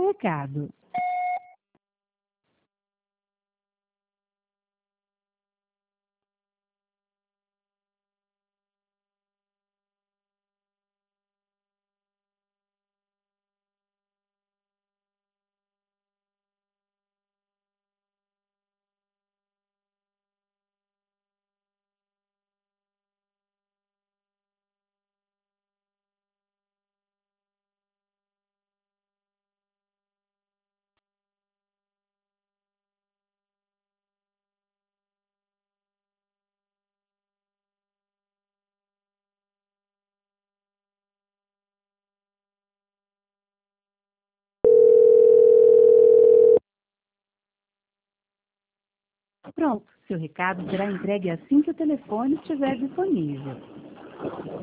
recado. Pronto, seu recado será entregue assim que o telefone estiver disponível.